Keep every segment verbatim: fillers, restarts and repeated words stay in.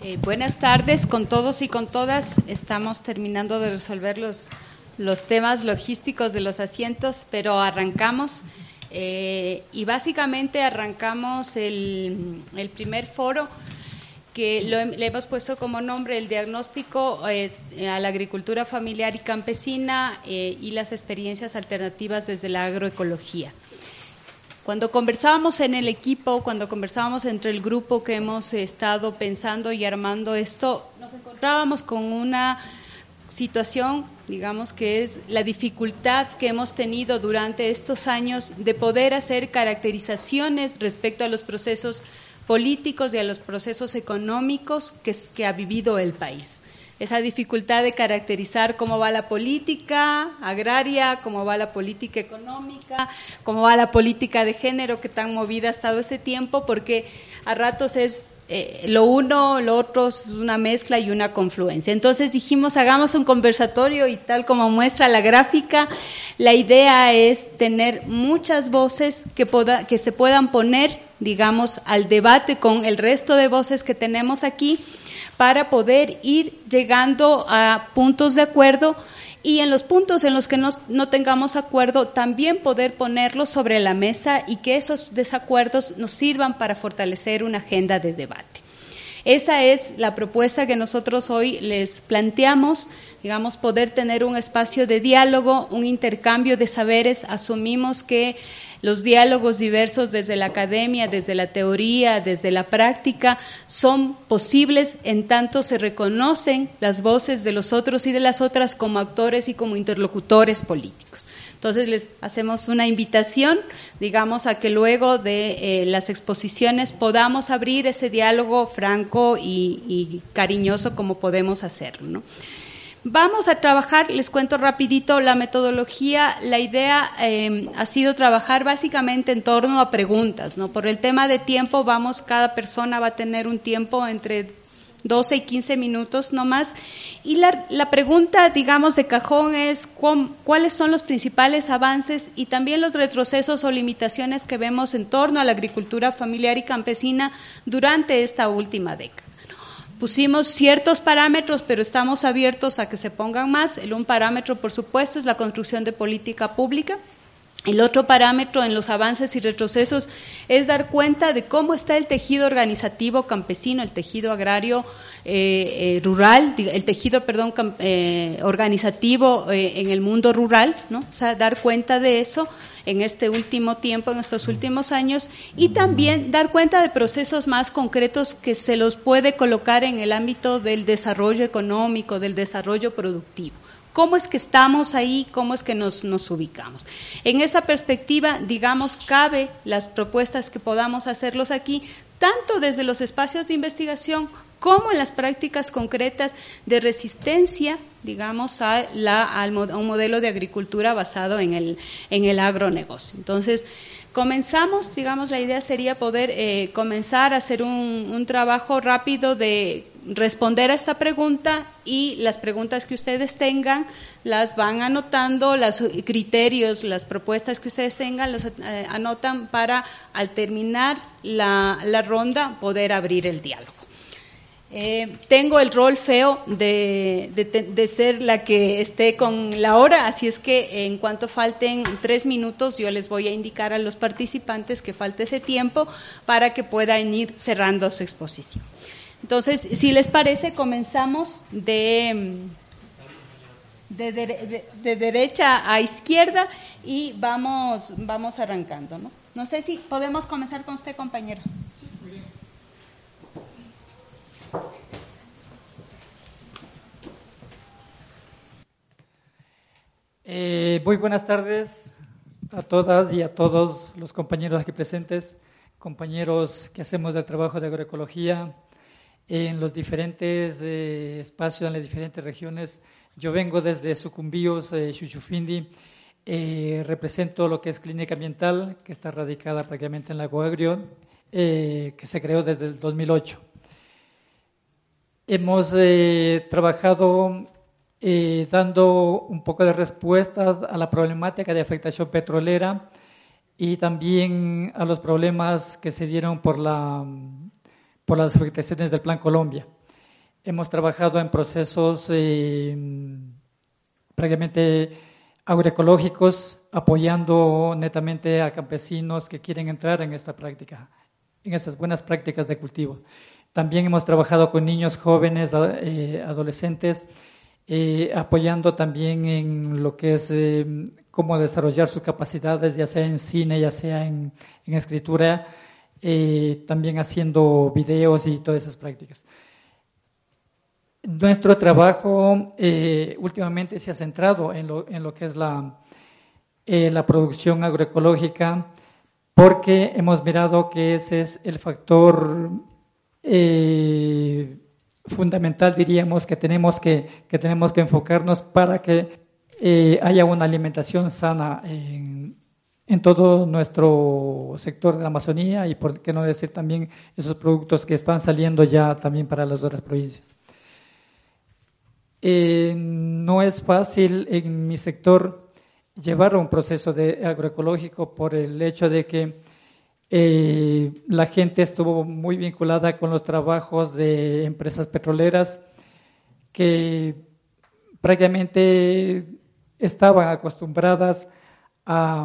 Eh, buenas tardes con todos y con todas. Estamos terminando de resolver los, los temas logísticos de los asientos, pero arrancamos eh, y básicamente arrancamos el, el primer foro que lo, le hemos puesto como nombre el diagnóstico eh, a la agricultura familiar y campesina eh, y las experiencias alternativas desde la agroecología. Cuando conversábamos en el equipo, cuando conversábamos entre el grupo que hemos estado pensando y armando esto, nos encontrábamos con una situación, digamos, que es la dificultad que hemos tenido durante estos años de poder hacer caracterizaciones respecto a los procesos políticos y a los procesos económicos que, que ha vivido el país. Esa dificultad de caracterizar cómo va la política agraria, cómo va la política económica, cómo va la política de género que tan movida ha estado este tiempo, porque a ratos es eh, lo uno, lo otro es una mezcla y una confluencia. Entonces dijimos, hagamos un conversatorio y tal como muestra la gráfica, la idea es tener muchas voces que, poda, que se puedan poner, digamos, al debate con el resto de voces que tenemos aquí, para poder ir llegando a puntos de acuerdo y en los puntos en los que no, no tengamos acuerdo también poder ponerlos sobre la mesa y que esos desacuerdos nos sirvan para fortalecer una agenda de debate. Esa es la propuesta que nosotros hoy les planteamos, digamos, poder tener un espacio de diálogo, un intercambio de saberes. Asumimos que los diálogos diversos desde la academia, desde la teoría, desde la práctica, son posibles en tanto se reconocen las voces de los otros y de las otras como actores y como interlocutores políticos. Entonces les hacemos una invitación, digamos, a que luego de eh, las exposiciones podamos abrir ese diálogo franco y, y cariñoso como podemos hacerlo, ¿no? Vamos a trabajar, les cuento rapidito la metodología. La idea eh, ha sido trabajar básicamente en torno a preguntas, ¿no? Por el tema de tiempo, vamos, cada persona va a tener un tiempo entre doce y quince minutos no más. Y la, la pregunta, digamos, de cajón es cuáles son los principales avances y también los retrocesos o limitaciones que vemos en torno a la agricultura familiar y campesina durante esta última década. Pusimos ciertos parámetros, pero estamos abiertos a que se pongan más. El un parámetro, por supuesto, es la construcción de política pública. El otro parámetro en los avances y retrocesos es dar cuenta de cómo está el tejido organizativo campesino, el tejido agrario eh, eh, rural, el tejido, perdón, eh, organizativo eh, en el mundo rural, ¿no? O sea, dar cuenta de eso en este último tiempo, en estos últimos años, y también dar cuenta de procesos más concretos que se los puede colocar en el ámbito del desarrollo económico, del desarrollo productivo. ¿Cómo es que estamos ahí? ¿Cómo es que nos, nos ubicamos? En esa perspectiva, digamos, cabe las propuestas que podamos hacerlos aquí, tanto desde los espacios de investigación como en las prácticas concretas de resistencia, digamos, a, la, a un modelo de agricultura basado en el, en el agronegocio. Entonces, comenzamos, digamos, la idea sería poder eh, comenzar a hacer un, un trabajo rápido de responder a esta pregunta y las preguntas que ustedes tengan las van anotando, los criterios, las propuestas que ustedes tengan las eh, anotan para al terminar la, la ronda poder abrir el diálogo. Eh, tengo el rol feo de, de, de ser la que esté con la hora, así es que en cuanto falten tres minutos yo les voy a indicar a los participantes que falte ese tiempo para que puedan ir cerrando su exposición. Entonces, si les parece, comenzamos de, de, de, de derecha a izquierda y vamos, vamos arrancando, ¿no? No sé si podemos comenzar con usted, compañero. Sí, muy bien. Eh, muy buenas tardes a todas y a todos los compañeros aquí presentes, compañeros que hacemos el trabajo de agroecología en los diferentes eh, espacios, en las diferentes regiones. Yo vengo desde Sucumbíos, eh, Chuchufindi, eh, represento lo que es Clínica Ambiental, que está radicada prácticamente en Lago Agrio, eh, que se creó desde el dos mil ocho. Hemos eh, trabajado eh, dando un poco de respuestas a la problemática de afectación petrolera y también a los problemas que se dieron por la por las afectaciones del Plan Colombia. hemos trabajado en procesos eh, prácticamente agroecológicos, apoyando netamente a campesinos que quieren entrar en esta práctica, en estas buenas prácticas de cultivo. También hemos trabajado con niños jóvenes, eh, adolescentes, eh, apoyando también en lo que es eh, cómo desarrollar sus capacidades, ya sea en cine, ya sea en, en escritura, eh, también haciendo videos y todas esas prácticas. Nuestro trabajo eh, últimamente se ha centrado en lo, en lo que es la, eh, la producción agroecológica, porque hemos mirado que ese es el factor eh, fundamental, diríamos, que tenemos que, que tenemos que enfocarnos para que eh, haya una alimentación sana en, en todo nuestro sector de la Amazonía y, por qué no decir, también esos productos que están saliendo ya también para las otras provincias. Eh, no es fácil en mi sector llevar un proceso de agroecológico por el hecho de que eh, la gente estuvo muy vinculada con los trabajos de empresas petroleras que prácticamente estaban acostumbradas a,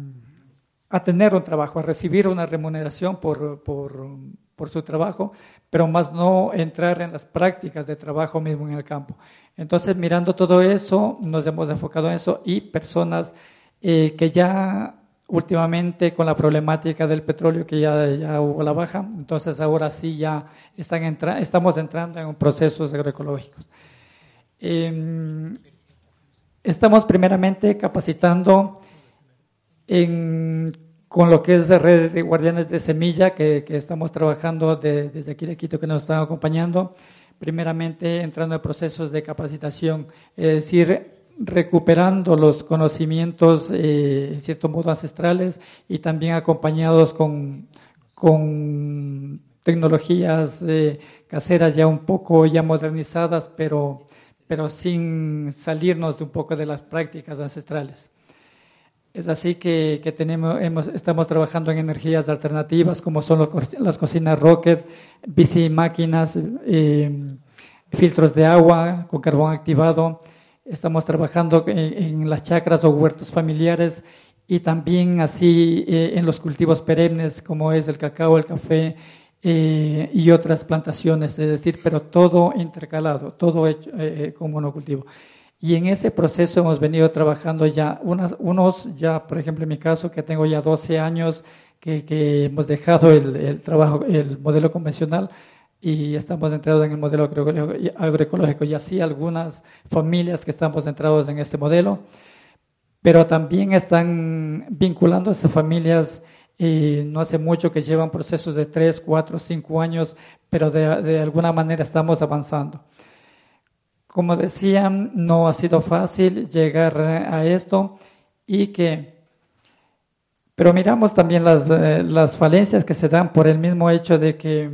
a tener un trabajo, a recibir una remuneración por, por, por su trabajo, pero más no entrar en las prácticas de trabajo mismo en el campo. Entonces, mirando todo eso, nos hemos enfocado en eso y personas eh, que ya últimamente con la problemática del petróleo, que ya, ya hubo la baja, entonces ahora sí ya están entra- estamos entrando en procesos agroecológicos. Eh, estamos primeramente capacitando en, con lo que es la red de guardianes de semilla, que, que estamos trabajando de, desde aquí de Quito, que nos están acompañando, primeramente entrando en procesos de capacitación, es decir, recuperando los conocimientos, eh, en cierto modo, ancestrales y también acompañados con, con tecnologías eh, caseras ya un poco ya modernizadas, pero, pero sin salirnos de un poco de las prácticas ancestrales. Es así que, que tenemos, hemos, estamos trabajando en energías alternativas, como son los, las cocinas rocket, bici máquinas, eh, filtros de agua con carbón activado. Estamos trabajando en, en las chacras o huertos familiares y también así eh, en los cultivos perennes, como es el cacao, el café eh, y otras plantaciones, es decir, pero todo intercalado, todo hecho eh, con monocultivo. Y en ese proceso hemos venido trabajando ya unas, unos, ya por ejemplo en mi caso, que tengo ya doce años, que, que hemos dejado el, el trabajo, el modelo convencional y estamos entrados en el modelo agroecológico, agroecológico y así algunas familias que estamos entrados en este modelo, pero también están vinculando a esas familias eh, no hace mucho, que llevan procesos de tres, cuatro, cinco años, pero de, de alguna manera estamos avanzando. Como decían, no ha sido fácil llegar a esto y que, pero miramos también las, eh, las falencias que se dan por el mismo hecho de que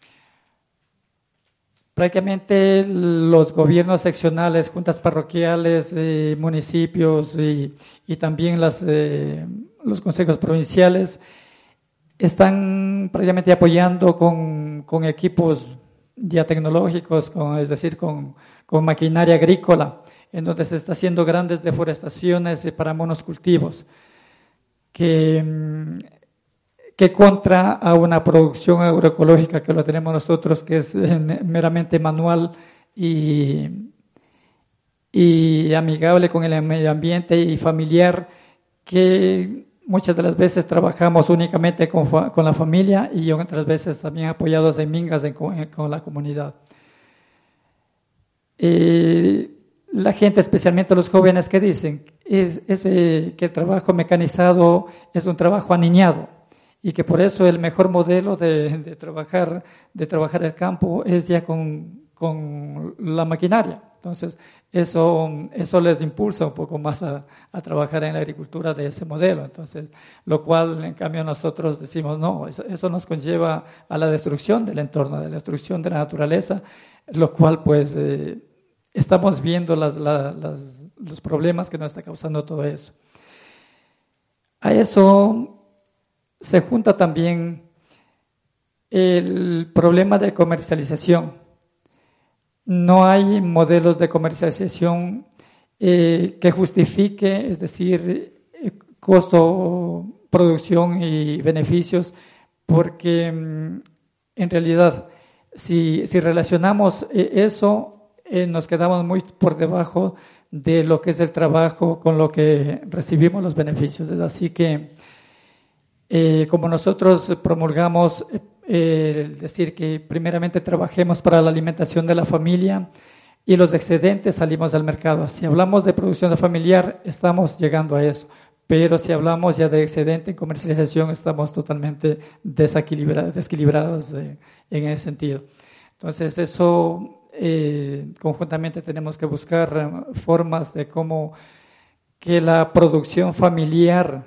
prácticamente los gobiernos seccionales, juntas parroquiales, eh, municipios y, y también las, eh, los consejos provinciales están prácticamente apoyando con, con equipos ya tecnológicos, con, es decir, con, con maquinaria agrícola, en donde se está haciendo grandes deforestaciones para monocultivos, que, que contra a una producción agroecológica que lo tenemos nosotros, que es meramente manual y, y amigable con el medio ambiente y familiar, que muchas de las veces trabajamos únicamente con, con la familia y otras veces también apoyados en mingas en, con la comunidad. Eh, la gente, especialmente los jóvenes, que dicen es, es eh, que el trabajo mecanizado es un trabajo aniñado y que por eso el mejor modelo de, de trabajar de trabajar el campo es ya con, con la maquinaria. Entonces, eso, eso les impulsa un poco más a, a trabajar en la agricultura de ese modelo. Entonces, lo cual, en cambio, nosotros decimos, no, eso, eso nos conlleva a la destrucción del entorno, a la destrucción de la naturaleza, lo cual, pues, eh, estamos viendo las, la, las, los problemas que nos está causando todo eso. A eso se junta también el problema de comercialización. no hay modelos de comercialización eh, que justifique, es decir, eh, costo, producción y beneficios, porque mm, en realidad si, si relacionamos eh, eso, eh, nos quedamos muy por debajo de lo que es el trabajo con lo que recibimos los beneficios. Es así que, eh, como nosotros promulgamos, eh, es decir, que primeramente trabajemos para la alimentación de la familia y los excedentes salimos al mercado. Si hablamos de producción familiar, estamos llegando a eso. Pero si hablamos ya de excedente en comercialización, estamos totalmente desequilibrados, desequilibrados eh, en ese sentido. Entonces, eso eh, conjuntamente tenemos que buscar formas de cómo que la producción familiar,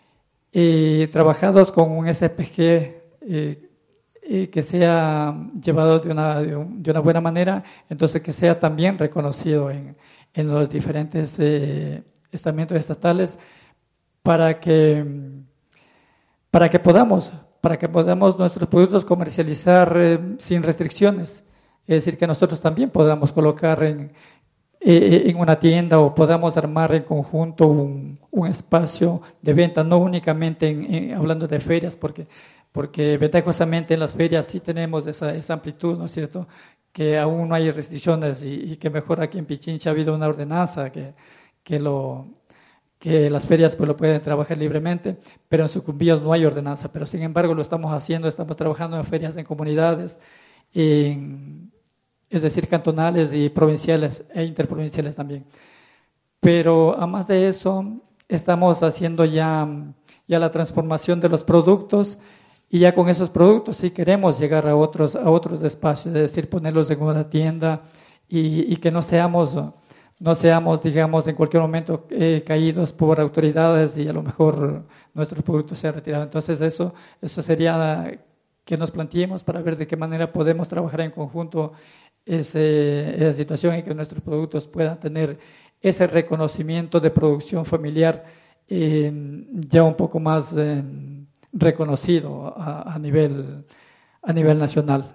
eh, trabajados con un S P G, eh, eh, que sea llevado de una, de, un, de una buena manera, entonces que sea también reconocido en, en los diferentes eh, estamentos estatales, para que, para que podamos, para que podamos nuestros productos comercializar eh, sin restricciones. Es decir, que nosotros también podamos colocar en, eh, en una tienda o podamos armar en conjunto un, un espacio de venta, no únicamente en, en, hablando de ferias, porque, porque ventajosamente en las ferias sí tenemos esa, esa amplitud, ¿no es cierto?, que aún no hay restricciones y, y que mejor aquí en Pichincha ha habido una ordenanza que, que lo... que las ferias pues lo pueden trabajar libremente, pero en Sucumbíos no hay ordenanza, pero sin embargo lo estamos haciendo, estamos trabajando en ferias en comunidades, en, es decir, cantonales y provinciales e interprovinciales también. Pero además de eso, estamos haciendo ya, ya la transformación de los productos, y ya con esos productos sí queremos llegar a otros, a otros espacios, es decir, ponerlos en una tienda y, y que no seamos... no seamos, digamos, en cualquier momento eh, caídos por autoridades y a lo mejor nuestros productos sean retirados. Entonces eso, eso sería que nos planteemos para ver de qué manera podemos trabajar en conjunto ese, esa situación y que nuestros productos puedan tener ese reconocimiento de producción familiar eh, ya un poco más eh, reconocido a, a, nivel, a nivel nacional.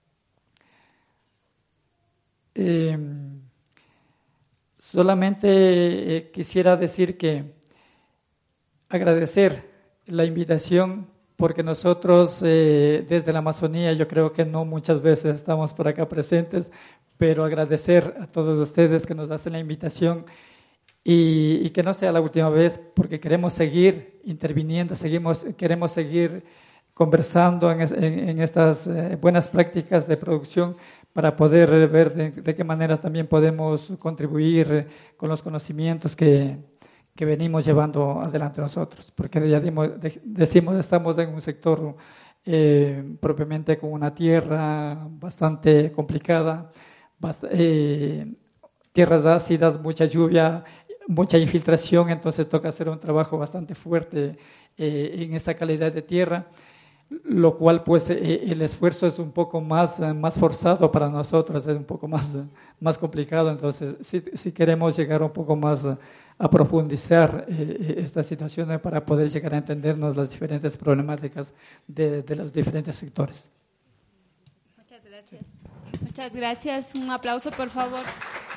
Eh, Solamente eh, quisiera decir que agradecer la invitación, porque nosotros eh, desde la Amazonía yo creo que no muchas veces estamos por acá presentes, pero agradecer a todos ustedes que nos hacen la invitación y, y que no sea la última vez, porque queremos seguir interviniendo, seguimos, queremos seguir conversando en, en, en estas eh, buenas prácticas de producción, para poder ver de, de qué manera también podemos contribuir con los conocimientos que, que venimos llevando adelante nosotros, porque ya dimos, de, decimos estamos en un sector eh, propiamente con una tierra bastante complicada, bast eh, tierras ácidas, mucha lluvia, mucha infiltración, entonces toca hacer un trabajo bastante fuerte eh, en esa calidad de tierra, lo cual pues eh, el esfuerzo es un poco más, eh, más forzado para nosotros, es un poco más, más complicado, entonces sí, sí queremos llegar un poco más a, a profundizar eh, esta situación para poder llegar a entendernos las diferentes problemáticas de, de los diferentes sectores. Muchas gracias. Muchas gracias. Un aplauso, por favor.